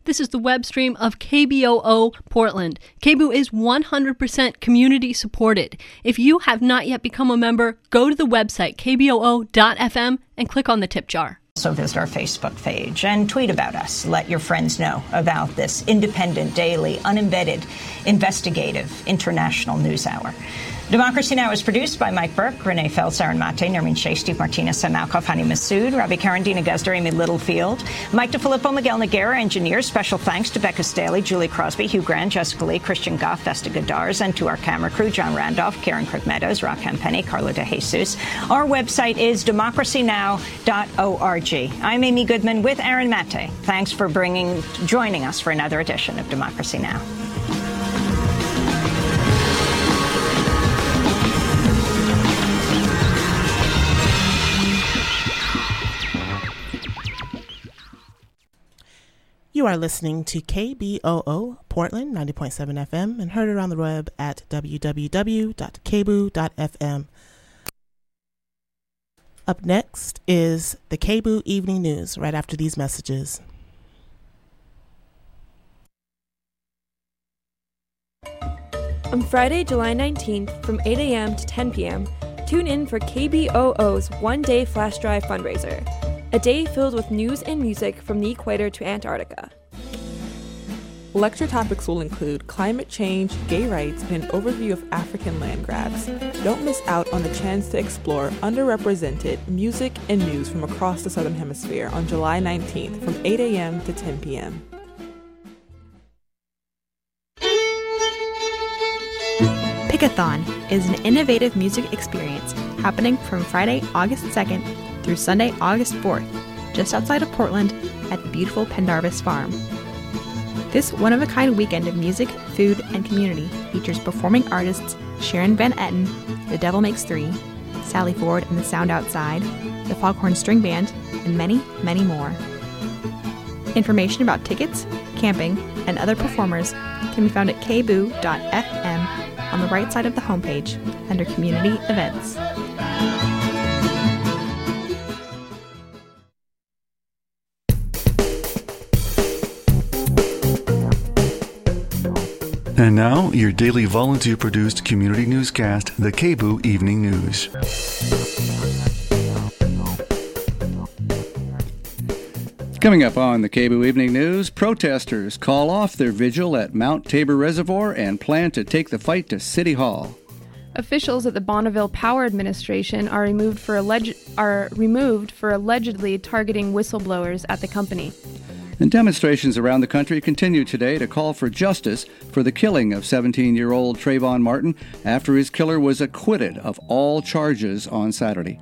This is the web stream of KBOO Portland. KBOO is 100% community supported. If you have not yet become a member, go to the website kboo.fm and click on the tip jar. Also visit our Facebook page and tweet about us. Let your friends know about this independent, daily, unembedded, investigative, international news hour. Democracy Now! Is produced by Mike Burke, Renee Feltz, Aaron Mate, Nermeen Sheikh, Steve Martinez, Sam Malkoff, Hani Massoud, Robbie Karen, Dina Guzder, Amy Littlefield, Mike DeFilippo, Miguel Noguera, engineers. Special thanks to Becca Staley, Julie Crosby, Hugh Grant, Jessica Lee, Christian Goff, Vesta Godars, and to our camera crew, John Randolph, Karen Crick Meadows, Rockam Penny, Carla De Jesus. Our website is democracynow.org. I'm Amy Goodman with Aaron Mate. Thanks for joining us for another edition of Democracy Now! You are listening to KBOO Portland 90.7 FM and heard around the web at www.kboo.fm. Up next is the KBOO Evening News right after these messages. On Friday, July 19th from 8 a.m. to 10 p.m., tune in for KBOO's one-day flash drive fundraiser. A day filled with news and music from the equator to Antarctica. Lecture topics will include climate change, gay rights, and an overview of African land grabs. Don't miss out on the chance to explore underrepresented music and news from across the Southern Hemisphere on July 19th from 8 a.m. to 10 p.m. Pickathon is an innovative music experience happening from Friday, August 2nd through Sunday, August 4th, just outside of Portland at the beautiful Pendarvis Farm. This one-of-a-kind weekend of music, food, and community features performing artists Sharon Van Etten, The Devil Makes Three, Sally Ford and the Sound Outside, the Foghorn String Band, and many, many more. Information about tickets, camping, and other performers can be found at kboo.fm on the right side of the homepage under Community Events. And now, your daily volunteer-produced community newscast, the KBOO Evening News. Coming up on the KBOO Evening News, protesters call off their vigil at Mount Tabor Reservoir and plan to take the fight to City Hall. Officials at the Bonneville Power Administration are removed for allegedly targeting whistleblowers at the company. And demonstrations around the country continue today to call for justice for the killing of 17-year-old Trayvon Martin after his killer was acquitted of all charges on Saturday.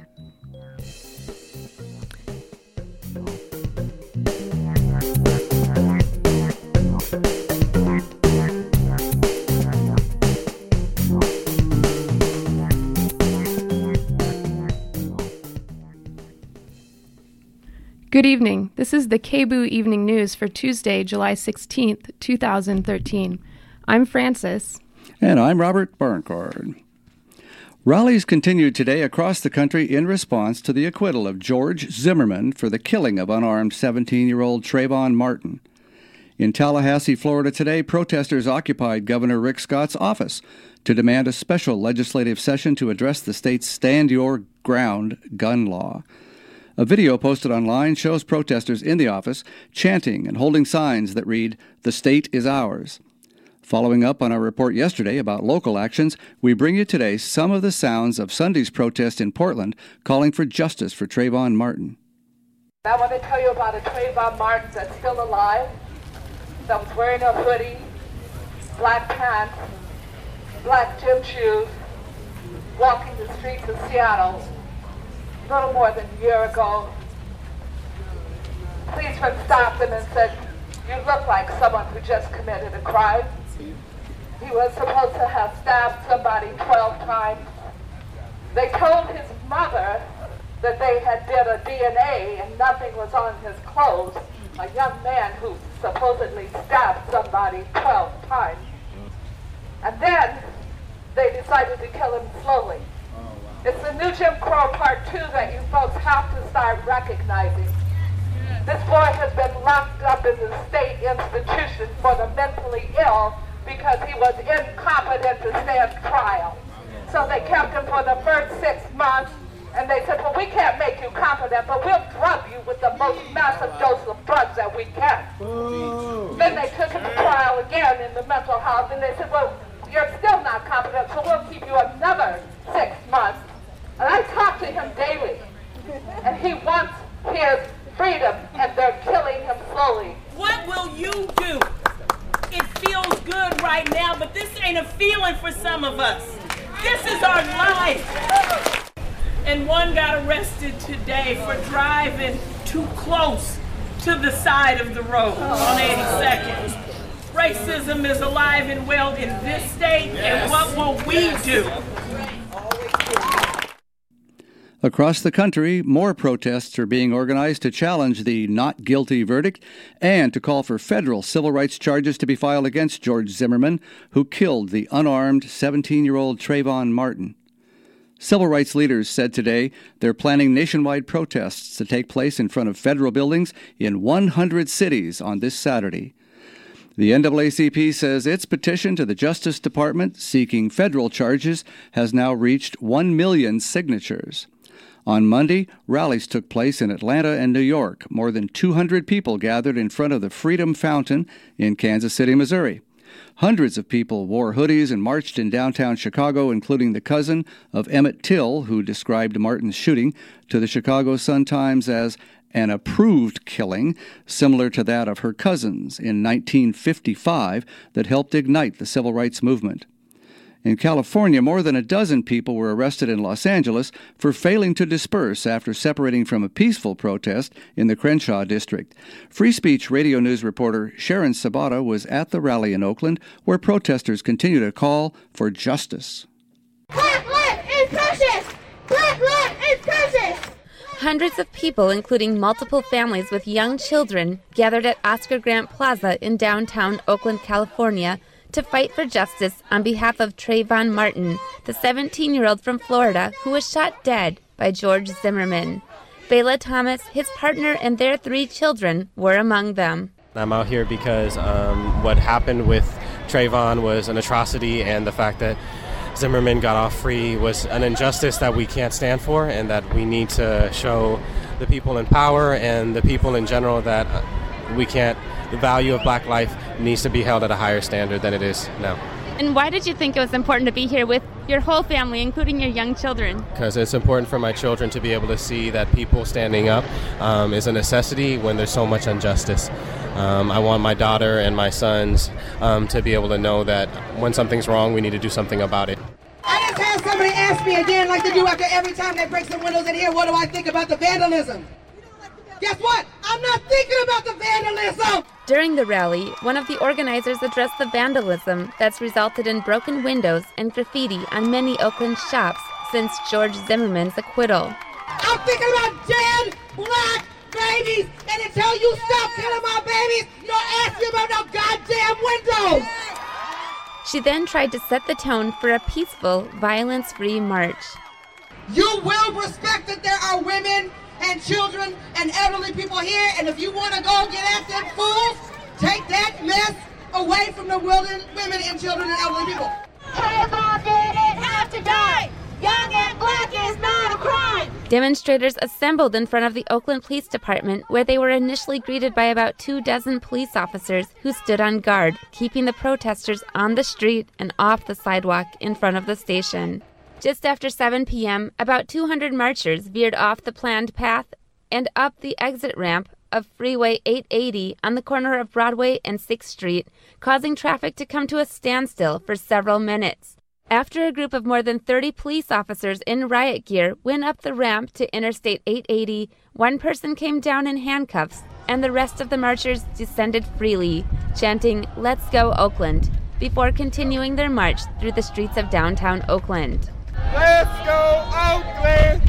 Good evening. This is the KBOO Evening News for Tuesday, July 16th, 2013. I'm Francis. And I'm Robert Barncord. Rallies continued today across the country in response to the acquittal of George Zimmerman for the killing of unarmed 17-year-old Trayvon Martin. In Tallahassee, Florida today, protesters occupied Governor Rick Scott's office to demand a special legislative session to address the state's Stand Your Ground gun law. A video posted online shows protesters in the office chanting and holding signs that read, "The state is ours." Following up on our report yesterday about local actions, we bring you today some of the sounds of Sunday's protest in Portland calling for justice for Trayvon Martin. I want to tell you about a Trayvon Martin that's still alive, that was wearing a hoodie, black pants, black gym shoes, walking the streets of Seattle a little more than a year ago. Policemen stopped him and said, "You look like someone who just committed a crime." He was supposed to have stabbed somebody 12 times. They told his mother that they had did a DNA and nothing was on his clothes. A young man who supposedly stabbed somebody 12 times. And then they decided to kill him slowly. It's the new Jim Crow Part 2 that you folks have to start recognizing. This boy has been locked up in the state institution killed because he was incompetent to stand trial. So they kept him for the first 6 months, and they said, well, we can't make you competent, but we'll drug you with the most massive dose of drugs that we can. Then they took him to trial again in the mental health, and they said, well, you're still not competent, so we'll keep you another 6 months. And I talk to him daily, and he wants his freedom, and they're killing him slowly. What will you do? It feels good right now, but this ain't a feeling for some of us. This is our life. And one got arrested today for driving too close to the side of the road on 82nd. Racism is alive and well in this state, and what will we do? Across the country, more protests are being organized to challenge the not guilty verdict and to call for federal civil rights charges to be filed against George Zimmerman, who killed the unarmed 17-year-old Trayvon Martin. Civil rights leaders said today they're planning nationwide protests to take place in front of federal buildings in 100 cities on this Saturday. The NAACP says its petition to the Justice Department seeking federal charges has now reached 1 million signatures. On Monday, rallies took place in Atlanta and New York. More than 200 people gathered in front of the Freedom Fountain in Kansas City, Missouri. Hundreds of people wore hoodies and marched in downtown Chicago, including the cousin of Emmett Till, who described Martin's shooting to the Chicago Sun-Times as an approved killing, similar to that of her cousins in 1955 that helped ignite the civil rights movement. In California, more than a dozen people were arrested in Los Angeles for failing to disperse after separating from a peaceful protest in the Crenshaw district. Free Speech Radio News reporter Sharon Sabata was at the rally in Oakland, where protesters continue to call for justice. Black life is precious! Black life is precious! Hundreds of people, including multiple families with young children, gathered at Oscar Grant Plaza in downtown Oakland, California, to fight for justice on behalf of Trayvon Martin, the 17-year-old from Florida who was shot dead by George Zimmerman. Bela Thomas, his partner, and their 3 children were among them. I'm out here because what happened with Trayvon was an atrocity, and the fact that Zimmerman got off free was an injustice that we can't stand for, and that we need to show the people in power and the people in general that the value of black life needs to be held at a higher standard than it is now. And why did you think it was important to be here with your whole family, including your young children? Because it's important for my children to be able to see that people standing up is a necessity when there's so much injustice. I want my daughter and my sons to be able to know that when something's wrong, we need to do something about it. I just had somebody ask me again, like they do after every time they break some windows in here, what do I think about the vandalism? Guess what? I'm not thinking about the vandalism! During the rally, one of the organizers addressed the vandalism that's resulted in broken windows and graffiti on many Oakland shops since George Zimmerman's acquittal. I'm thinking about dead black babies, and until you stop killing my babies, don't ask me about no goddamn windows! She then tried to set the tone for a peaceful, violence-free march. You will respect that there are women and children and elderly people here, and if you want to go get at them fools, take that mess away from the women and children and elderly people. Trayvon didn't have to die! Young and black is not a crime! Demonstrators assembled in front of the Oakland Police Department, where they were initially greeted by about 24 police officers who stood on guard, keeping the protesters on the street and off the sidewalk in front of the station. Just after 7 p.m., about 200 marchers veered off the planned path and up the exit ramp of Freeway 880 on the corner of Broadway and 6th Street, causing traffic to come to a standstill for several minutes. After a group of more than 30 police officers in riot gear went up the ramp to Interstate 880, one person came down in handcuffs, and the rest of the marchers descended freely, chanting, "Let's go Oakland," before continuing their march through the streets of downtown Oakland. Let's go Oakland!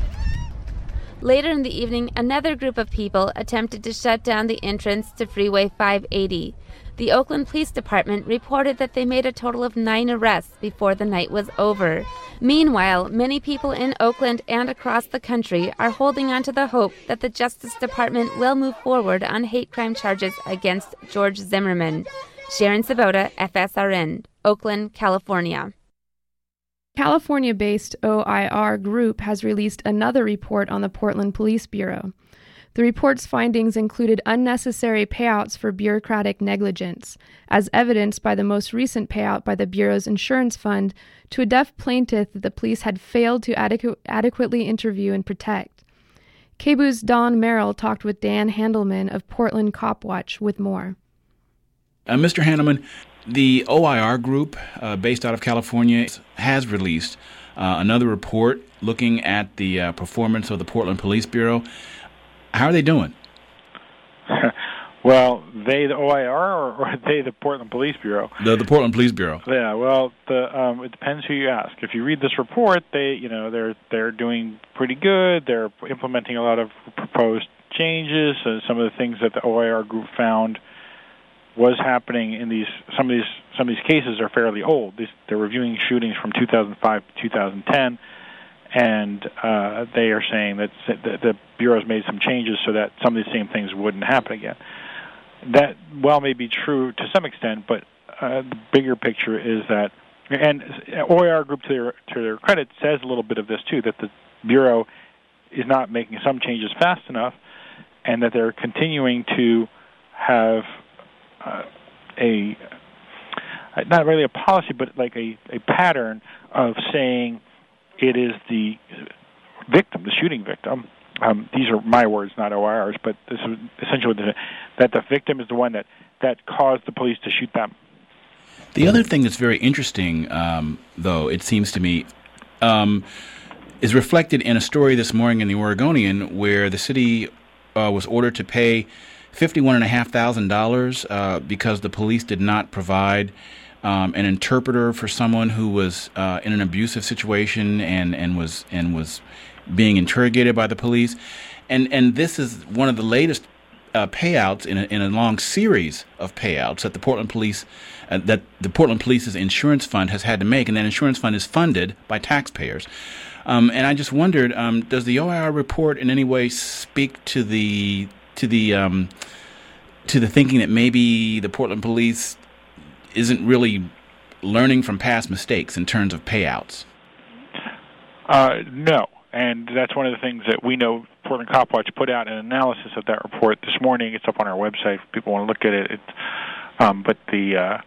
Later in the evening, another group of people attempted to shut down the entrance to Freeway 580. The Oakland Police Department reported that they made a total of 9 arrests before the night was over. Meanwhile, many people in Oakland and across the country are holding on to the hope that the Justice Department will move forward on hate crime charges against George Zimmerman. Sharon Sabota, FSRN, Oakland, California. California-based OIR Group has released another report on the Portland Police Bureau. The report's findings included unnecessary payouts for bureaucratic negligence, as evidenced by the most recent payout by the Bureau's insurance fund to a deaf plaintiff that the police had failed to adequately interview and protect. KBOO's Don Merrill talked with Dan Handelman of Portland Cop Watch with more. Mr. Handelman, the OIR Group, based out of California, has released another report looking at the performance of the Portland Police Bureau. How are they doing? Well, they, the OIR, or they, the Portland Police Bureau? The Portland Police Bureau. Yeah, well, it depends who you ask. If you read this report, they're doing pretty good. They're implementing a lot of proposed changes. Some of the things that the OIR Group found was happening in some of these cases are fairly old. They're reviewing shootings from 2005 to 2010. And they are saying that the Bureau's made some changes so that some of these same things wouldn't happen again. That, well, may be true to some extent, but the bigger picture is that, and OIR Group, to their credit, says a little bit of this too, that the Bureau is not making some changes fast enough, and that they're continuing to have not really a policy, but like a pattern of saying it is the victim, the shooting victim. These are my words, not OIR's, but this is essentially that the victim is the one that caused the police to shoot them. The other thing that's very interesting, though, it seems to me, is reflected in a story this morning in the Oregonian where the city was ordered to pay $51,500 because the police did not provide an interpreter for someone who was in an abusive situation and was being interrogated by the police, and this is one of the latest payouts in a long series of payouts that the Portland Police's insurance fund has had to make, and that insurance fund is funded by taxpayers. And I just wondered, does the OIR report in any way speak to the thinking that maybe the Portland Police isn't really learning from past mistakes in terms of payouts? No, and that's one of the things that we know. Portland Cop Watch put out an analysis of that report this morning. It's up on our website if people want to look at it. But the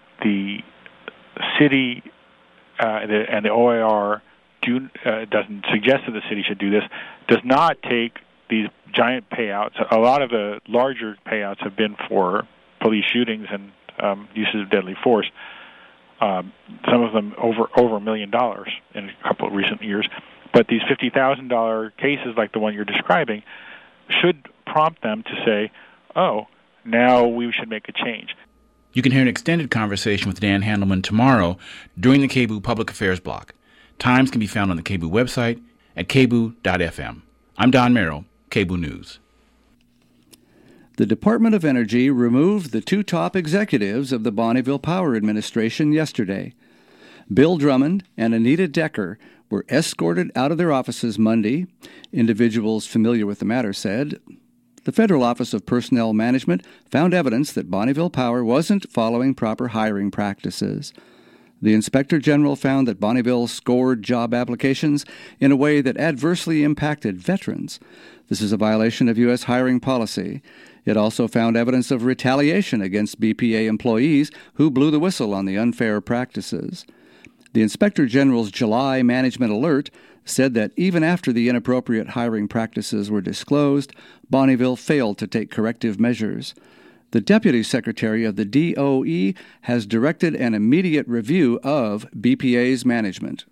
city and the OIR doesn't suggest that the city should do this, does not take these giant payouts. A lot of the larger payouts have been for police shootings and uses of deadly force. Some of them over $1 million in a couple of recent years. But these $50,000 cases like the one you're describing should prompt them to say, oh, now we should make a change. You can hear an extended conversation with Dan Handelman tomorrow during the KBOO Public Affairs block. Times can be found on the KBOO website at kboo.fm. I'm Don Merrill, KBOO News. The Department of Energy removed the two top executives of the Bonneville Power Administration yesterday. Bill Drummond and Anita Decker were escorted out of their offices Monday. Individuals familiar with the matter said the Federal Office of Personnel Management found evidence that Bonneville Power wasn't following proper hiring practices. The Inspector General found that Bonneville scored job applications in a way that adversely impacted veterans. This is a violation of U.S. hiring policy. It also found evidence of retaliation against BPA employees who blew the whistle on the unfair practices. The Inspector General's July management alert said that even after the inappropriate hiring practices were disclosed, Bonneville failed to take corrective measures. The Deputy Secretary of the DOE has directed an immediate review of BPA's management.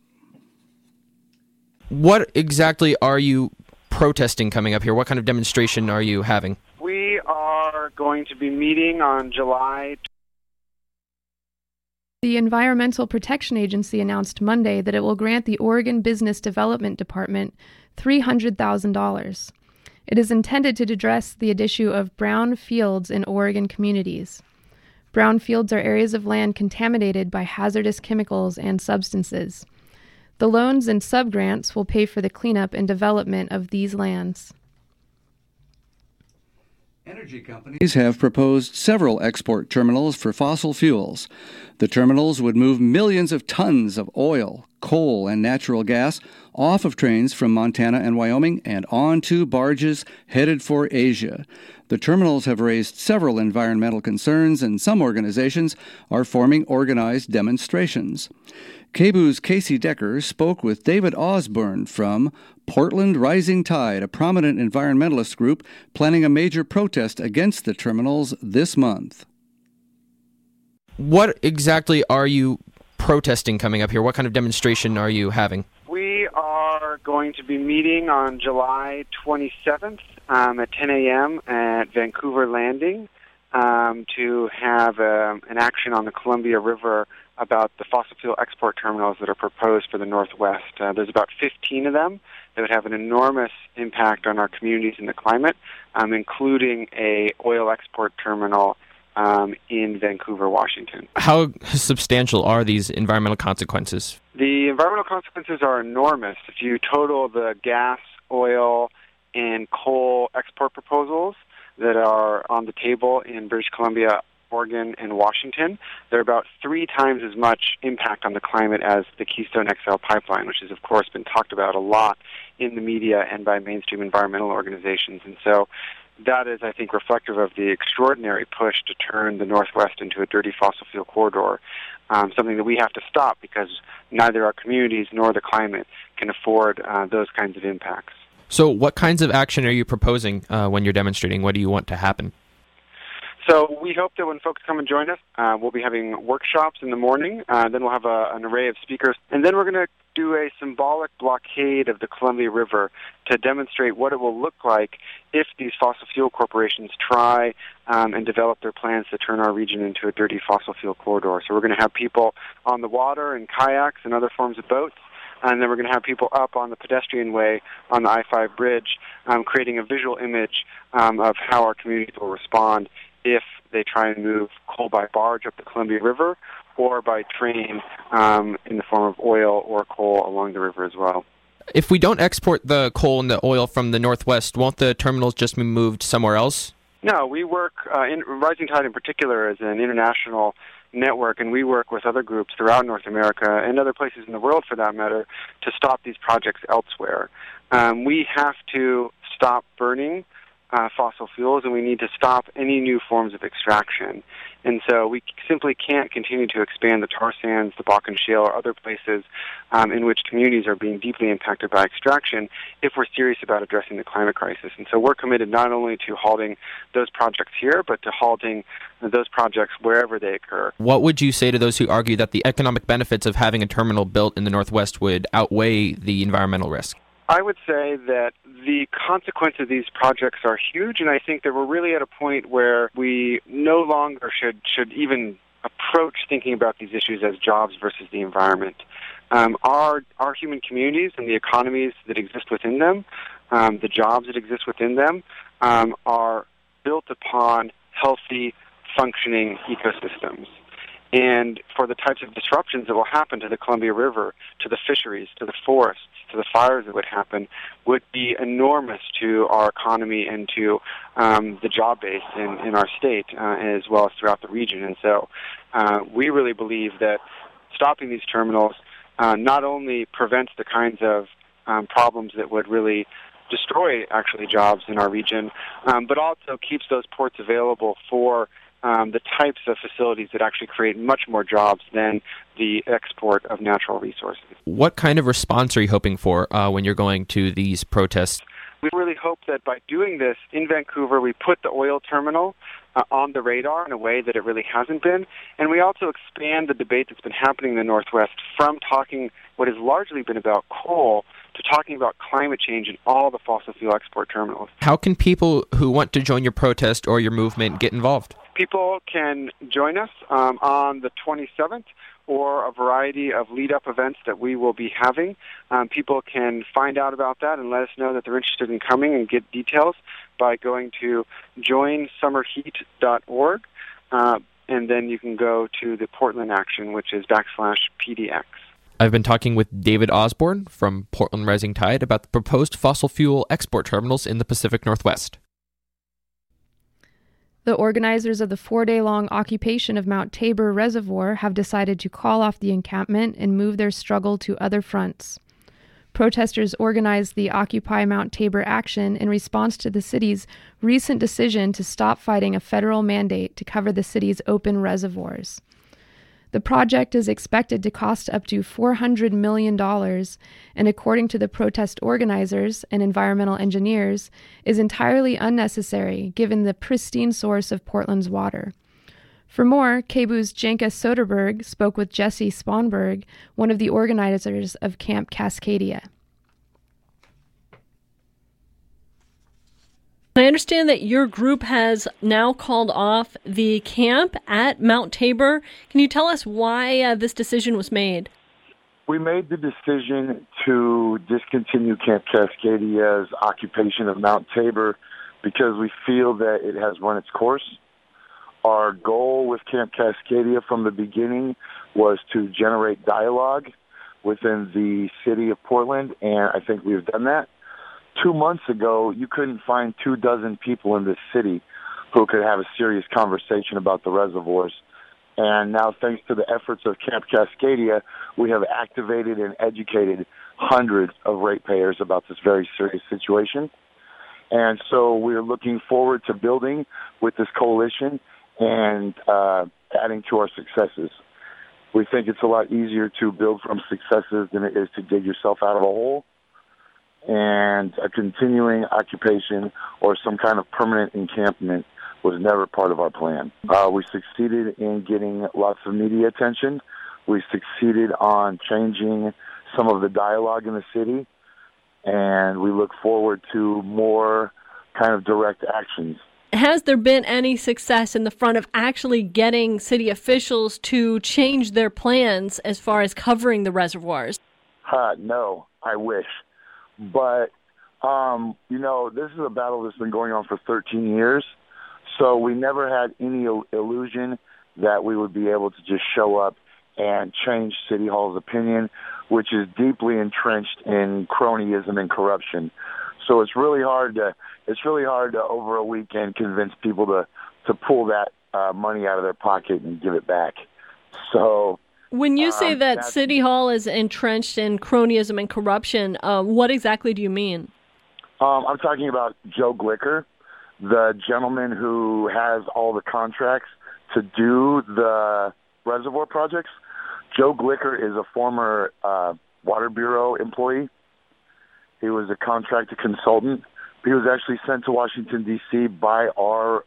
What exactly are you protesting coming up here? What kind of demonstration are you having? We are going to be meeting on July. The Environmental Protection Agency announced Monday that it will grant the Oregon Business Development Department $300,000. It is intended to address the issue of brown fields in Oregon communities. Brown fields are areas of land contaminated by hazardous chemicals and substances. The loans and subgrants will pay for the cleanup and development of these lands. Energy companies have proposed several export terminals for fossil fuels. The terminals would move millions of tons of oil, coal, and natural gas off of trains from Montana and Wyoming and onto barges headed for Asia. The terminals have raised several environmental concerns, and some organizations are forming organized demonstrations. KBOO's Casey Decker spoke with David Osborne from Portland Rising Tide, a prominent environmentalist group planning a major protest against the terminals this month. What exactly are you protesting coming up here? What kind of demonstration are you having? We are going to be meeting on July 27th at 10 a.m. at Vancouver Landing to have an action on the Columbia River about the fossil fuel export terminals that are proposed for the Northwest. There's about 15 of them that would have an enormous impact on our communities and the climate, including a oil export terminal in Vancouver, Washington. How substantial are these environmental consequences? The environmental consequences are enormous. If you total the gas, oil, and coal export proposals that are on the table in British Columbia, Oregon, and Washington, they're about 3 times as much impact on the climate as the Keystone XL pipeline, which has, of course, been talked about a lot in the media and by mainstream environmental organizations. And so that is, I think, reflective of the extraordinary push to turn the Northwest into a dirty fossil fuel corridor, something that we have to stop because neither our communities nor the climate can afford those kinds of impacts. So what kinds of action are you proposing when you're demonstrating? What do you want to happen? So we hope that when folks come and join us, we'll be having workshops in the morning. Then we'll have an array of speakers. And then we're going to do a symbolic blockade of the Columbia River to demonstrate what it will look like if these fossil fuel corporations try and develop their plans to turn our region into a dirty fossil fuel corridor. So we're going to have people on the water in kayaks and other forms of boats. And then we're going to have people up on the pedestrian way on the I-5 bridge, creating a visual image of how our communities will respond if they try and move coal by barge up the Columbia River or by train in the form of oil or coal along the river as well. If we don't export the coal and the oil from the Northwest, won't the terminals just be moved somewhere else? No, we work, Rising Tide in particular is an international network, and we work with other groups throughout North America and other places in the world, for that matter, to stop these projects elsewhere. We have to stop burning fossil fuels, and we need to stop any new forms of extraction. And so we simply can't continue to expand the tar sands, the Bakken Shale, or other places in which communities are being deeply impacted by extraction if we're serious about addressing the climate crisis. And so we're committed not only to halting those projects here, but to halting those projects wherever they occur. What would you say to those who argue that the economic benefits of having a terminal built in the Northwest would outweigh the environmental risk? I would say that the consequences of these projects are huge, and I think that we're really at a point where we no longer should even approach thinking about these issues as jobs versus the environment. Our human communities and the economies that exist within them, the jobs that exist within them, are built upon healthy, functioning ecosystems. And for the types of disruptions that will happen to the Columbia River, to the fisheries, to the forests, to the fires that would happen, would be enormous to our economy and to the job base in our state, as well as throughout the region. And so we really believe that stopping these terminals not only prevents the kinds of problems that would really destroy, actually, jobs in our region, but also keeps those ports available for the types of facilities that actually create much more jobs than the export of natural resources. What kind of response are you hoping for when you're going to these protests? We really hope that by doing this in Vancouver, we put the oil terminal on the radar in a way that it really hasn't been, and we also expand the debate that's been happening in the Northwest from talking what has largely been about coal to talking about climate change and all the fossil fuel export terminals. How can people who want to join your protest or your movement get involved? People can join us on the 27th or a variety of lead-up events that we will be having. People can find out about that and let us know that they're interested in coming and get details by going to joinsummerheat.org, and then you can go to the Portland Action, which is /PDX. I've been talking with David Osborne from Portland Rising Tide about the proposed fossil fuel export terminals in the Pacific Northwest. The organizers of the 4-day-long occupation of Mount Tabor Reservoir have decided to call off the encampment and move their struggle to other fronts. Protesters organized the Occupy Mount Tabor action in response to the city's recent decision to stop fighting a federal mandate to cover the city's open reservoirs. The project is expected to cost up to $400 million, and according to the protest organizers and environmental engineers, is entirely unnecessary given the pristine source of Portland's water. For more, KBOO's Janka Soderberg spoke with Jesse Sponberg, one of the organizers of Camp Cascadia. I understand that your group has now called off the camp at Mount Tabor. Can you tell us why this decision was made? We made the decision to discontinue Camp Cascadia's occupation of Mount Tabor because we feel that it has run its course. Our goal with Camp Cascadia from the beginning was to generate dialogue within the city of Portland, and I think we've done that. 2 months ago, you couldn't find 24 people in this city who could have a serious conversation about the reservoirs. And now, thanks to the efforts of Camp Cascadia, we have activated and educated hundreds of ratepayers about this very serious situation. And so we're looking forward to building with this coalition and adding to our successes. We think it's a lot easier to build from successes than it is to dig yourself out of a hole. And a continuing occupation or some kind of permanent encampment was never part of our plan. We succeeded in getting lots of media attention. We succeeded on changing some of the dialogue in the city, and we look forward to more kind of direct actions. Has there been any success in the front of actually getting city officials to change their plans as far as covering the reservoirs? No, I wish. But, this is a battle that's been going on for 13 years, so we never had any illusion that we would be able to just show up and change City Hall's opinion, which is deeply entrenched in cronyism and corruption. So it's really hard to over a weekend convince people to pull that money out of their pocket and give it back. So. When you say that City Hall is entrenched in cronyism and corruption, what exactly do you mean? I'm talking about Joe Glicker, the gentleman who has all the contracts to do the reservoir projects. Joe Glicker is a former Water Bureau employee. He was a contracted consultant. He was actually sent to Washington, D.C. by our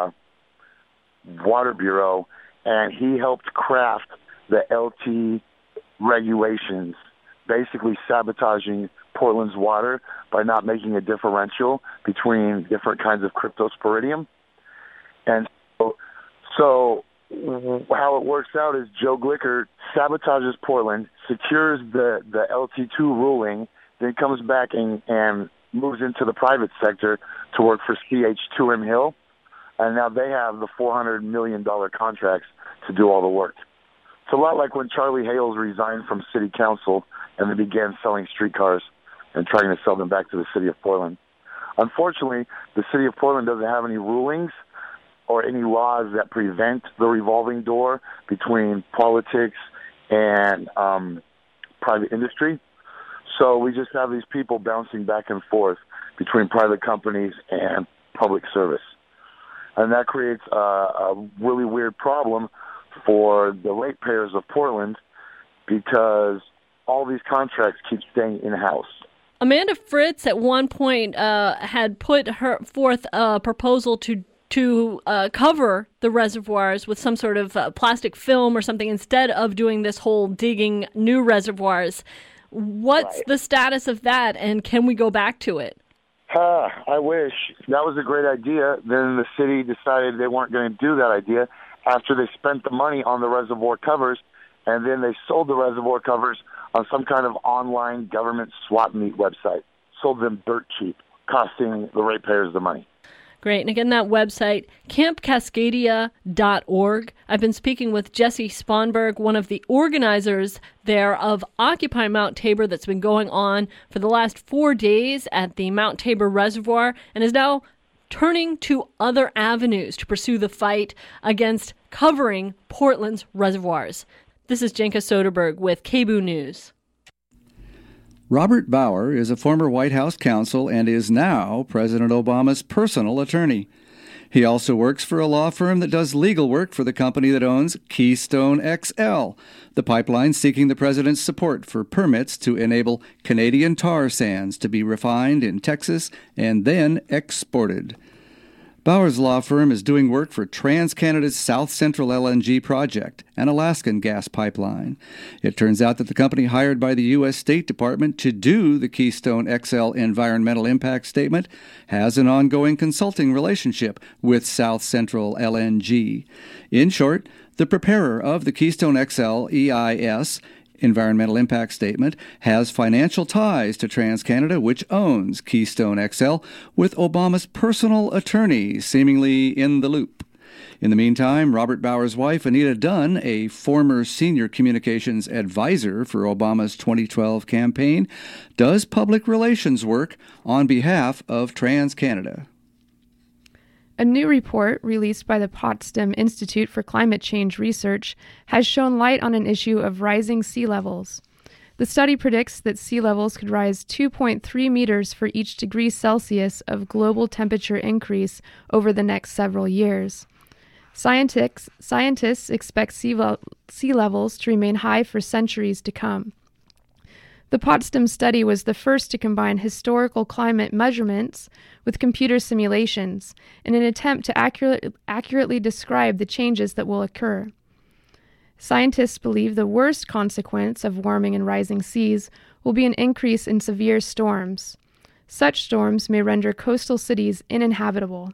Water Bureau, and he helped craft the LT regulations, basically sabotaging Portland's water by not making a differential between different kinds of cryptosporidium. And so how it works out is Joe Glicker sabotages Portland, secures the LT2 ruling, then comes back and moves into the private sector to work for CH2M Hill. And now they have the $400 million contracts to do all the work. It's a lot like when Charlie Hales resigned from city council and they began selling streetcars and trying to sell them back to the city of Portland. Unfortunately, the city of Portland doesn't have any rulings or any laws that prevent the revolving door between politics and private industry. So we just have these people bouncing back and forth between private companies and public service. And that creates a really weird problem for the ratepayers of Portland because all these contracts keep staying in-house. Amanda Fritz at one point had put forth a proposal to cover the reservoirs with some sort of plastic film or something instead of doing this whole digging new reservoirs. What's the status of that, and can we go back to it? I wish. That was a great idea. Then the city decided they weren't going to do that idea after they spent the money on the reservoir covers, and then they sold the reservoir covers on some kind of online government swap meet website. Sold them dirt cheap, costing the ratepayers the money. Great. And again, that website, campcascadia.org. I've been speaking with Jesse Sponberg, one of the organizers there of Occupy Mount Tabor that's been going on for the last 4 days at the Mount Tabor Reservoir and is now turning to other avenues to pursue the fight against covering Portland's reservoirs. This is Jenka Soderberg with KBOO News. Robert Bauer is a former White House counsel and is now President Obama's personal attorney. He also works for a law firm that does legal work for the company that owns Keystone XL, the pipeline seeking the president's support for permits to enable Canadian tar sands to be refined in Texas and then exported. Bauer's law firm is doing work for TransCanada's South Central LNG project, an Alaskan gas pipeline. It turns out that the company hired by the U.S. State Department to do the Keystone XL environmental impact statement has an ongoing consulting relationship with South Central LNG. In short, the preparer of the Keystone XL EIS environmental impact statement has financial ties to TransCanada, which owns Keystone XL, with Obama's personal attorney seemingly in the loop. In the meantime, Robert Bauer's wife, Anita Dunn, a former senior communications advisor for Obama's 2012 campaign, does public relations work on behalf of TransCanada. A new report released by the Potsdam Institute for Climate Change Research has shown light on an issue of rising sea levels. The study predicts that sea levels could rise 2.3 meters for each degree Celsius of global temperature increase over the next several years. Scientists expect sea levels to remain high for centuries to come. The Potsdam study was the first to combine historical climate measurements with computer simulations in an attempt to accurately describe the changes that will occur. Scientists believe the worst consequence of warming and rising seas will be an increase in severe storms. Such storms may render coastal cities uninhabitable.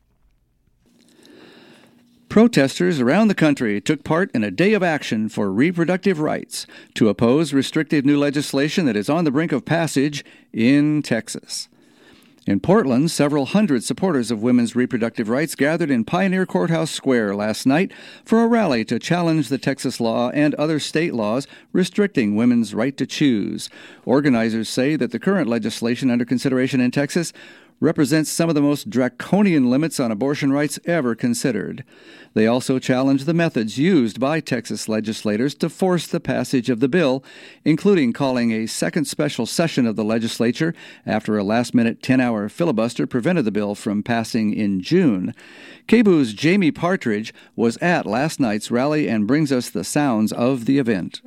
Protesters around the country took part in a day of action for reproductive rights to oppose restrictive new legislation that is on the brink of passage in Texas. In Portland, several hundred supporters of women's reproductive rights gathered in Pioneer Courthouse Square last night for a rally to challenge the Texas law and other state laws restricting women's right to choose. Organizers say that the current legislation under consideration in Texas represents some of the most draconian limits on abortion rights ever considered. They also challenge the methods used by Texas legislators to force the passage of the bill, including calling a second special session of the legislature after a last-minute 10-hour filibuster prevented the bill from passing in June. KBOO's Jamie Partridge was at last night's rally and brings us the sounds of the event.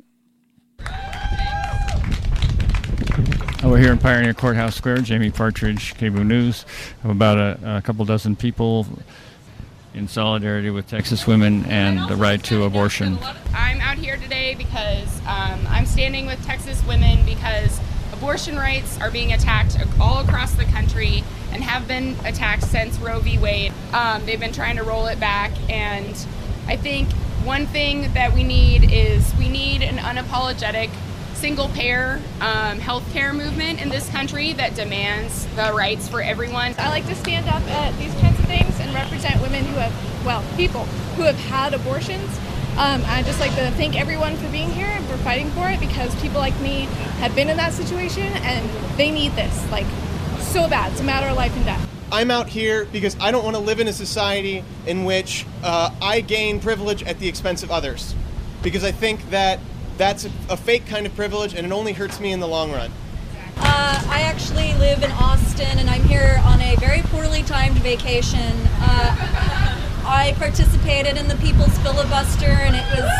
We're here in Pioneer Courthouse Square. Jamie Partridge, KBOO News. About a couple dozen people in solidarity with Texas women and the right to abortion. I'm out here today because I'm standing with Texas women because abortion rights are being attacked all across the country and have been attacked since Roe v. Wade. They've been trying to roll it back, and I think one thing that we need an unapologetic single-payer healthcare movement in this country that demands the rights for everyone. I like to stand up at these kinds of things and represent women who have, people who have had abortions. I'd just like to thank everyone for being here and for fighting for it, because people like me have been in that situation and they need this, so bad. It's a matter of life and death. I'm out here because I don't want to live in a society in which I gain privilege at the expense of others, because I think that that's a fake kind of privilege, and it only hurts me in the long run. I actually live in Austin, and I'm here on a very poorly timed vacation. I participated in the People's Filibuster, and it was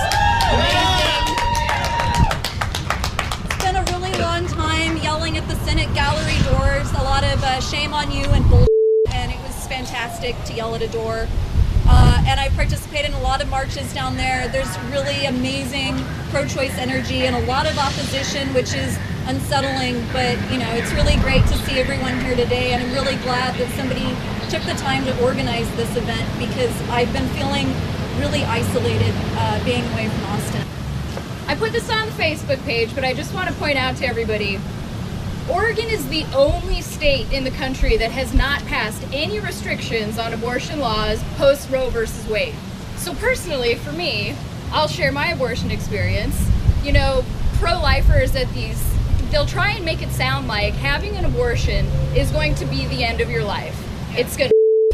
amazing. It's been a really long time yelling at the Senate gallery doors, a lot of shame on you and bullshit, and it was fantastic to yell at a door. And I participated in a lot of marches down there. There's really amazing pro-choice energy and a lot of opposition, which is unsettling, but it's really great to see everyone here today, and I'm really glad that somebody took the time to organize this event, because I've been feeling really isolated being away from Austin. I put this on the Facebook page, but I just want to point out to everybody, Oregon is the only state in the country that has not passed any restrictions on abortion laws post Roe versus Wade. So personally, for me, I'll share my abortion experience. Pro-lifers they'll try and make it sound like having an abortion is going to be the end of your life. It's going to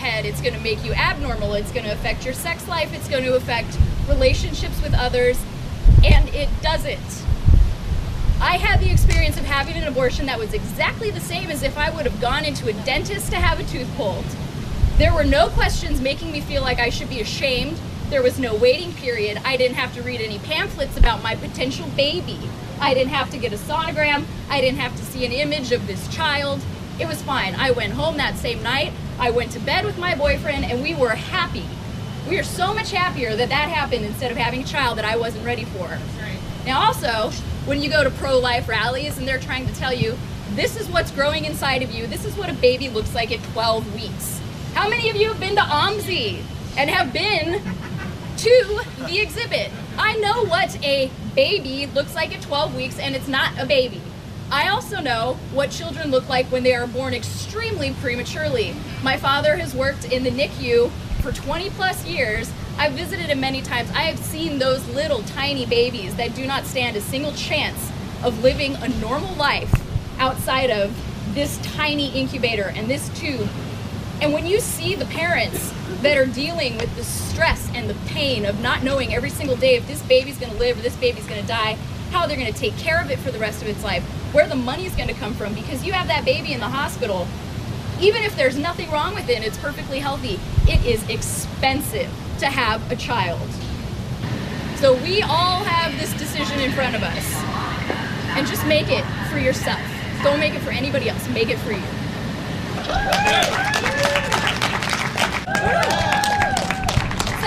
ahead, it's going to make you abnormal, it's going to affect your sex life, it's going to affect relationships with others, and it doesn't. I had the experience of having an abortion that was exactly the same as if I would have gone into a dentist to have a tooth pulled. There were no questions making me feel like I should be ashamed. There was no waiting period. I didn't have to read any pamphlets about my potential baby. I didn't have to get a sonogram. I didn't have to see an image of this child. It was fine. I went home that same night. I went to bed with my boyfriend, and we were happy. We are so much happier that that happened instead of having a child that I wasn't ready for. Now also, when you go to pro-life rallies and they're trying to tell you, this is what's growing inside of you, this is what a baby looks like at 12 weeks. How many of you have been to OMSI and have been to the exhibit? I know what a baby looks like at 12 weeks, and it's not a baby. I also know what children look like when they are born extremely prematurely. My father has worked in the NICU for 20 plus years. I've visited him many times. I have seen those little tiny babies that do not stand a single chance of living a normal life outside of this tiny incubator and this tube. And when you see the parents that are dealing with the stress and the pain of not knowing every single day if this baby's going to live or this baby's going to die, how they're going to take care of it for the rest of its life, where the money's going to come from, because you have that baby in the hospital, even if there's nothing wrong with it and it's perfectly healthy, it is expensive to have a child. So we all have this decision in front of us, and just make it for yourself. Don't make it for anybody else, make it for you. So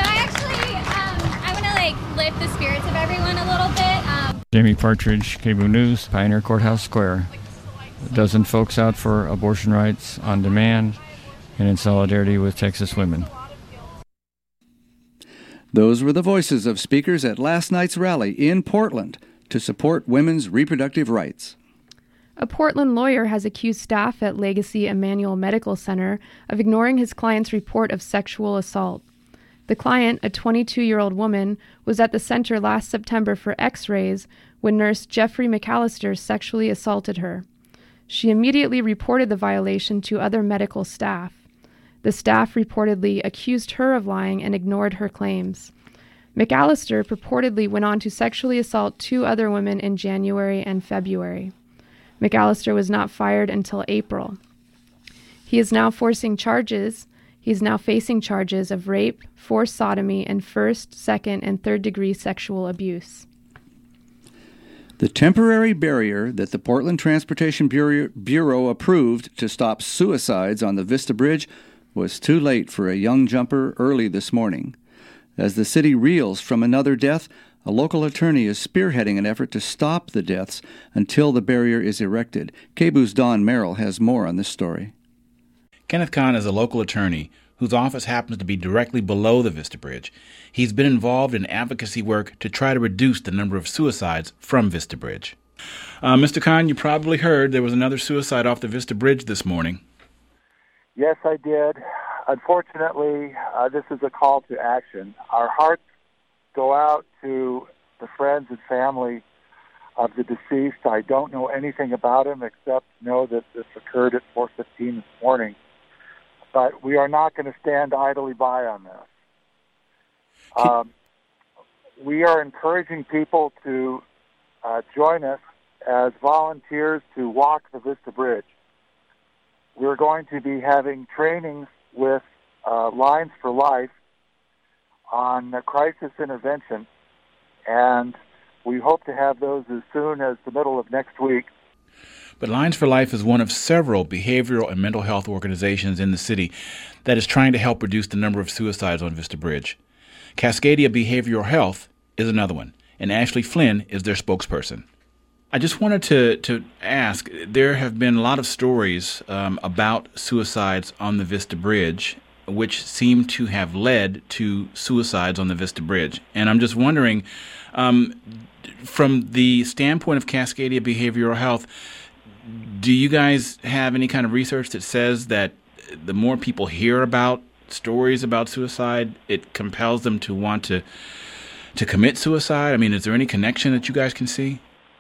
I want to lift the spirits of everyone a little bit. Jamie Partridge, KBOO News, Pioneer Courthouse Square. A dozen folks out for abortion rights on demand and in solidarity with Texas women. Those were the voices of speakers at last night's rally in Portland to support women's reproductive rights. A Portland lawyer has accused staff at Legacy Emmanuel Medical Center of ignoring his client's report of sexual assault. The client, a 22-year-old woman, was at the center last September for x-rays when nurse Jeffrey McAllister sexually assaulted her. She immediately reported the violation to other medical staff. The staff reportedly accused her of lying and ignored her claims. McAllister purportedly went on to sexually assault 2 other women in January and February. McAllister was not fired until April. He is now facing charges of rape, forced sodomy, and first, second, and third-degree sexual abuse. The temporary barrier that the Portland Transportation Bureau approved to stop suicides on the Vista Bridge was too late for a young jumper early this morning. As the city reels from another death, a local attorney is spearheading an effort to stop the deaths until the barrier is erected. KBOO's Don Merrill has more on this story. Kenneth Kahn is a local attorney whose office happens to be directly below the Vista Bridge. He's been involved in advocacy work to try to reduce the number of suicides from Vista Bridge. Mr. Kahn, you probably heard there was another suicide off the Vista Bridge this morning. Yes, I did. Unfortunately, this is a call to action. Our hearts go out to the friends and family of the deceased. I don't know anything about him except know that this occurred at 4:15 this morning. But we are not going to stand idly by on this. We are encouraging people to join us as volunteers to walk the Vista Bridge. We're going to be having trainings with Lines for Life on crisis intervention, and we hope to have those as soon as the middle of next week. But Lines for Life is one of several behavioral and mental health organizations in the city that is trying to help reduce the number of suicides on Vista Bridge. Cascadia Behavioral Health is another one, and Ashley Flynn is their spokesperson. I just wanted to ask, there have been a lot of stories about suicides on the Vista Bridge, which seem to have led to suicides on the Vista Bridge. And I'm just wondering, from the standpoint of Cascadia Behavioral Health, do you guys have any kind of research that says that the more people hear about stories about suicide, it compels them to want to commit suicide? I mean, is there any connection that you guys can see?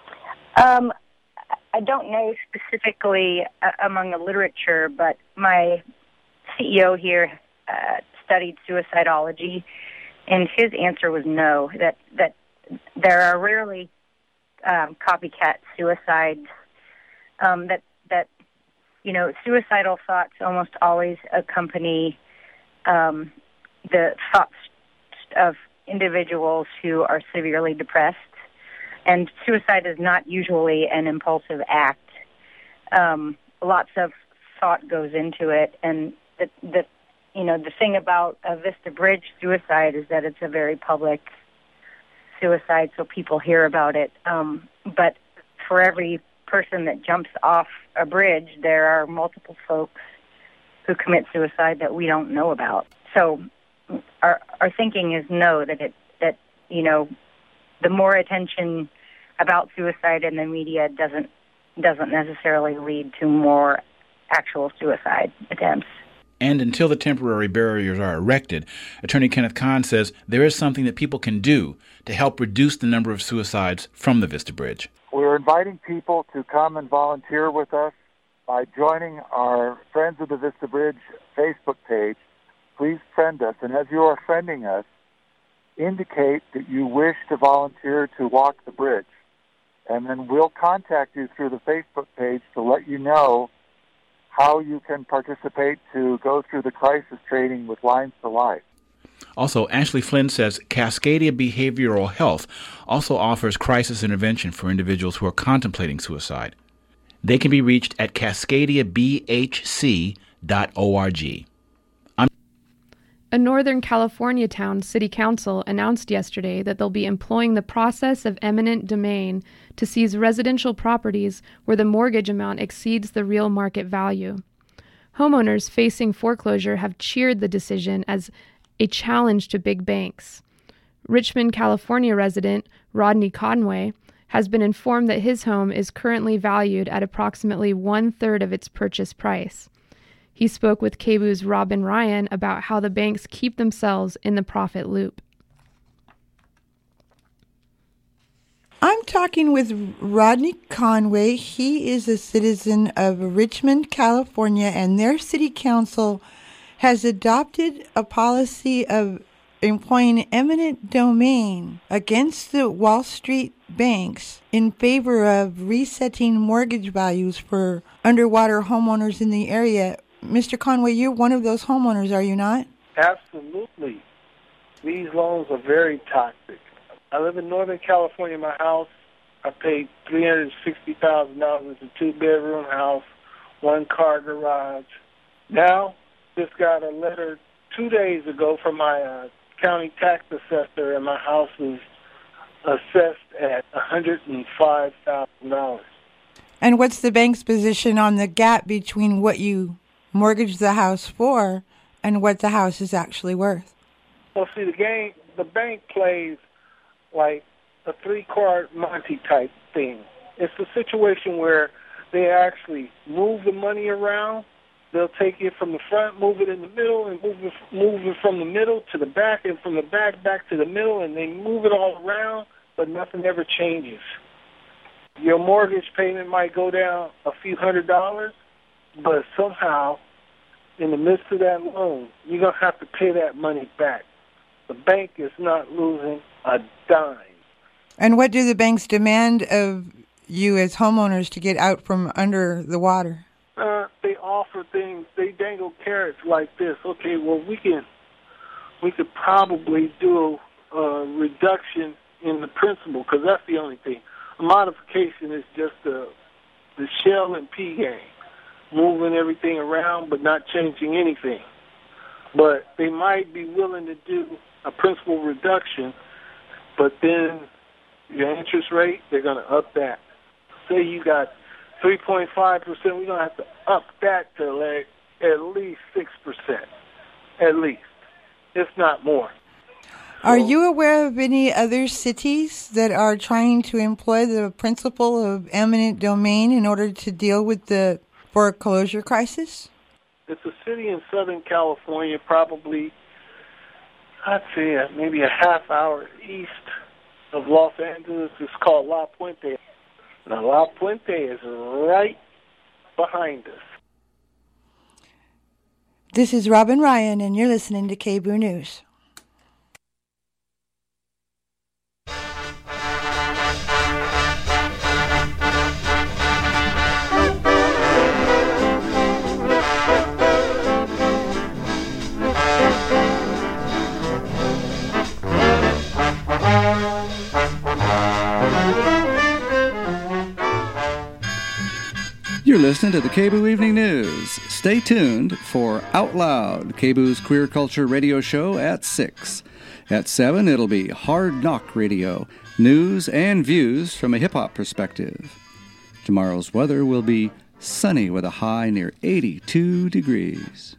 I don't know specifically among the literature, but my CEO here studied suicidology, and his answer was no, that there are rarely copycat suicides, that suicidal thoughts almost always accompany the thoughts of individuals who are severely depressed, and suicide is not usually an impulsive act. Lots of thought goes into it, and the thing about a Vista Bridge suicide is that it's a very public suicide, so people hear about it. But for every person that jumps off a bridge, there are multiple folks who commit suicide that we don't know about. So our thinking is no, that the more attention about suicide in the media doesn't necessarily lead to more actual suicide attempts. And until the temporary barriers are erected, Attorney Kenneth Kahn says there is something that people can do to help reduce the number of suicides from the Vista Bridge. We're inviting people to come and volunteer with us by joining our Friends of the Vista Bridge Facebook page. Please friend us, and as you are friending us, indicate that you wish to volunteer to walk the bridge. And then we'll contact you through the Facebook page to let you know how you can participate to go through the crisis training with Lines to Life. Also, Ashley Flynn says Cascadia Behavioral Health also offers crisis intervention for individuals who are contemplating suicide. They can be reached at cascadiabhc.org. A Northern California town city council announced yesterday that they'll be employing the process of eminent domain to seize residential properties where the mortgage amount exceeds the real market value. Homeowners facing foreclosure have cheered the decision as a challenge to big banks. Richmond, California resident Rodney Conway has been informed that his home is currently valued at approximately 1/3 of its purchase price. He spoke with KBOO's Robin Ryan about how the banks keep themselves in the profit loop. I'm talking with Rodney Conway. He is a citizen of Richmond, California, and their city council has adopted a policy of employing eminent domain against the Wall Street banks in favor of resetting mortgage values for underwater homeowners in the area. Mr. Conway, you're one of those homeowners, are you not? Absolutely. These loans are very toxic. I live in Northern California. My house, I paid $360,000. It's a 2-bedroom house, 1-car garage. Now, just got a letter 2 days ago from my county tax assessor, and my house is assessed at $105,000. And what's the bank's position on the gap between what you mortgage the house for and what the house is actually worth? Well, see, the bank plays like a 3-card Monty type thing. It's a situation where they actually move the money around. They'll take it from the front, move it in the middle, and move it from the middle to the back, and from the back to the middle, and they move it all around, but nothing ever changes. Your mortgage payment might go down a few $100s, but somehow, in the midst of that loan, you're going to have to pay that money back. The bank is not losing a dime. And what do the banks demand of you as homeowners to get out from under the water? They offer things. They dangle carrots like this. Okay, well, we could probably do a reduction in the principal, because that's the only thing. A modification is just the shell and pea game, moving everything around but not changing anything. But they might be willing to do a principal reduction, but then your interest rate, they're going to up that. Say you got 3.5%, we're going to have to up that to like at least 6%, at least, if not more. Are you aware of any other cities that are trying to employ the principle of eminent domain in order to deal with the foreclosure crisis? It's a city in Southern California, probably, I'd say maybe a half hour east of Los Angeles. It's called La Puente. Now, La Puente is right behind us. This is Robin Ryan, and you're listening to KBOO News. You're listening to the KBOO Evening News. Stay tuned for Out Loud, KBOO's queer culture radio show at 6. At 7, it'll be Hard Knock Radio, news and views from a hip-hop perspective. Tomorrow's weather will be sunny with a high near 82 degrees.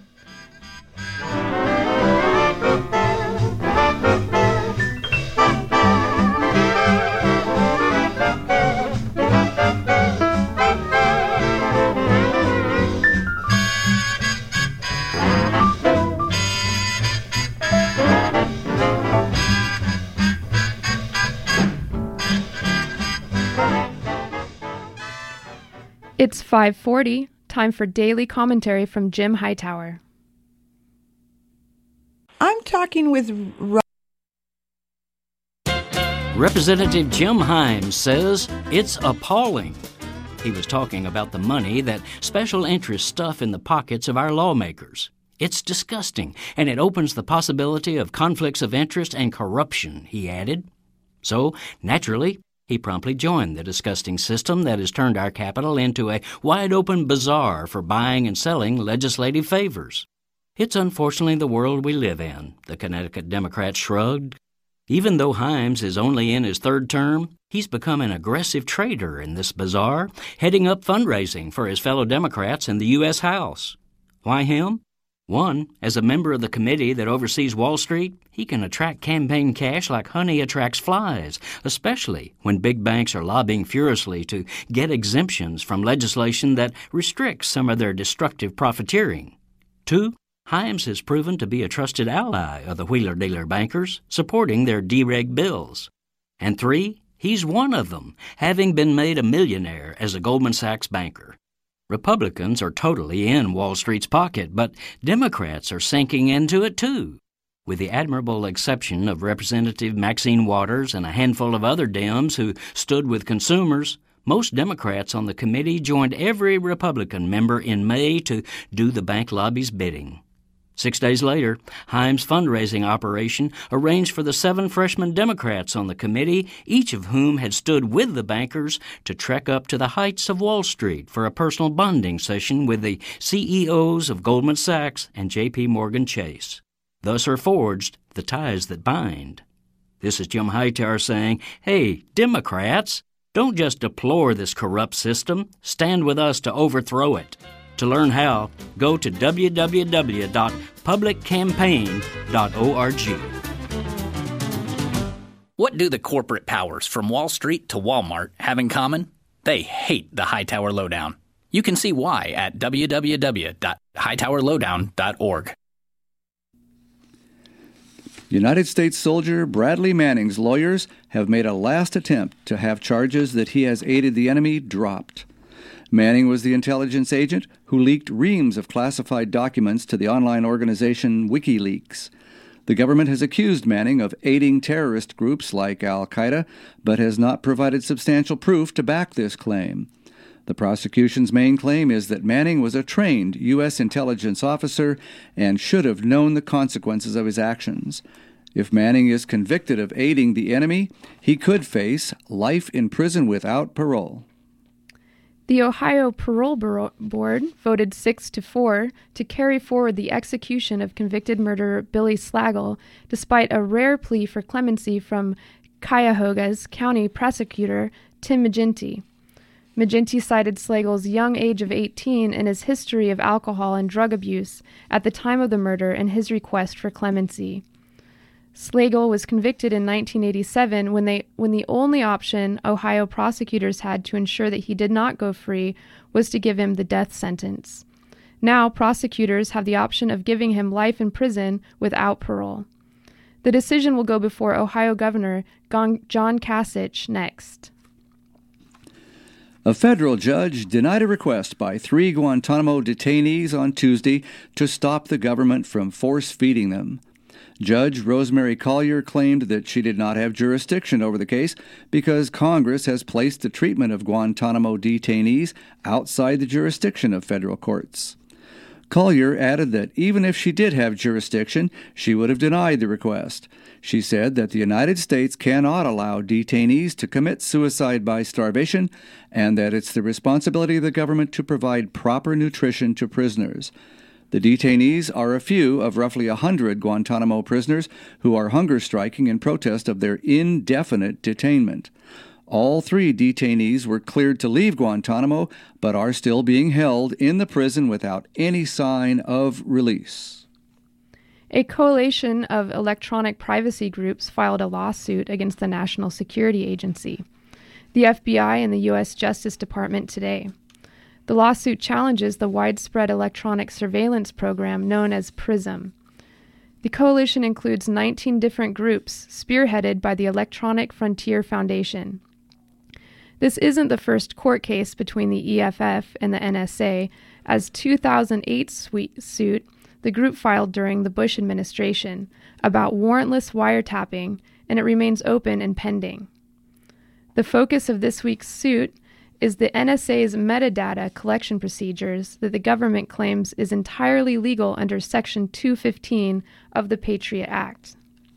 It's 5:40, time for daily commentary from Jim Hightower. I'm talking with Representative Jim Himes says it's appalling. He was talking about the money that special interests stuff in the pockets of our lawmakers. It's disgusting, and it opens the possibility of conflicts of interest and corruption, he added. So, naturally, he promptly joined the disgusting system that has turned our Capitol into a wide-open bazaar for buying and selling legislative favors. It's unfortunately the world we live in, the Connecticut Democrats shrugged. Even though Himes is only in his third term, he's become an aggressive trader in this bazaar, heading up fundraising for his fellow Democrats in the U.S. House. Why him? One, as a member of the committee that oversees Wall Street, he can attract campaign cash like honey attracts flies, especially when big banks are lobbying furiously to get exemptions from legislation that restricts some of their destructive profiteering. Two, Himes has proven to be a trusted ally of the wheeler-dealer bankers, supporting their dereg bills. And three, he's one of them, having been made a millionaire as a Goldman Sachs banker. Republicans are totally in Wall Street's pocket, but Democrats are sinking into it too. With the admirable exception of Representative Maxine Waters and a handful of other Dems who stood with consumers, most Democrats on the committee joined every Republican member in May to do the bank lobby's bidding. 6 days later, Himes' fundraising operation arranged for the 7 freshman Democrats on the committee, each of whom had stood with the bankers, to trek up to the heights of Wall Street for a personal bonding session with the CEOs of Goldman Sachs and J.P. Morgan Chase. Thus are forged the ties that bind. This is Jim Hightower saying, hey, Democrats, don't just deplore this corrupt system. Stand with us to overthrow it. To learn how, go to www.publiccampaign.org. What do the corporate powers from Wall Street to Walmart have in common? They hate the Hightower Lowdown. You can see why at www.hightowerlowdown.org. United States soldier Bradley Manning's lawyers have made a last attempt to have charges that he has aided the enemy dropped. Manning was the intelligence agent who leaked reams of classified documents to the online organization WikiLeaks. The government has accused Manning of aiding terrorist groups like al-Qaeda, but has not provided substantial proof to back this claim. The prosecution's main claim is that Manning was a trained U.S. intelligence officer and should have known the consequences of his actions. If Manning is convicted of aiding the enemy, he could face life in prison without parole. The Ohio Parole Board voted 6-4 to carry forward the execution of convicted murderer Billy Slagle, despite a rare plea for clemency from Cuyahoga's county prosecutor Tim Maginty. Maginty cited Slagle's young age of 18 and his history of alcohol and drug abuse at the time of the murder and his request for clemency. Slagle was convicted in 1987 when the only option Ohio prosecutors had to ensure that he did not go free was to give him the death sentence. Now, prosecutors have the option of giving him life in prison without parole. The decision will go before Ohio Governor John Kasich next. A federal judge denied a request by 3 Guantanamo detainees on Tuesday to stop the government from force-feeding them. Judge Rosemary Collier claimed that she did not have jurisdiction over the case because Congress has placed the treatment of Guantanamo detainees outside the jurisdiction of federal courts. Collier added that even if she did have jurisdiction, she would have denied the request. She said that the United States cannot allow detainees to commit suicide by starvation and that it's the responsibility of the government to provide proper nutrition to prisoners. The detainees are a few of roughly 100 Guantanamo prisoners who are hunger striking in protest of their indefinite detainment. All 3 detainees were cleared to leave Guantanamo, but are still being held in the prison without any sign of release. A coalition of electronic privacy groups filed a lawsuit against the National Security Agency, the FBI, and the U.S. Justice Department today. The lawsuit challenges the widespread electronic surveillance program known as PRISM. The coalition includes 19 different groups spearheaded by the Electronic Frontier Foundation. This isn't the first court case between the EFF and the NSA, as 2008 suit the group filed during the Bush administration about warrantless wiretapping, and it remains open and pending. The focus of this week's suit is the NSA's metadata collection procedures that the government claims is entirely legal under Section 215 of the Patriot Act.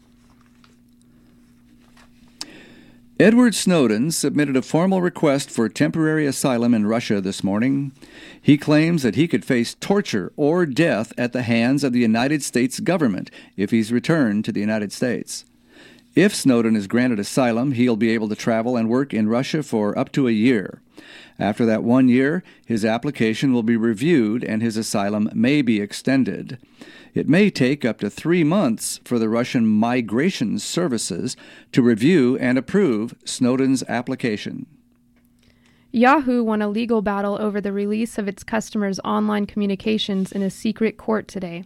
Edward Snowden submitted a formal request for temporary asylum in Russia this morning. He claims that he could face torture or death at the hands of the United States government if he's returned to the United States. If Snowden is granted asylum, he'll be able to travel and work in Russia for up to a year. After that 1 year, his application will be reviewed and his asylum may be extended. It may take up to 3 months for the Russian Migration Services to review and approve Snowden's application. Yahoo won a legal battle over the release of its customers' online communications in a secret court today.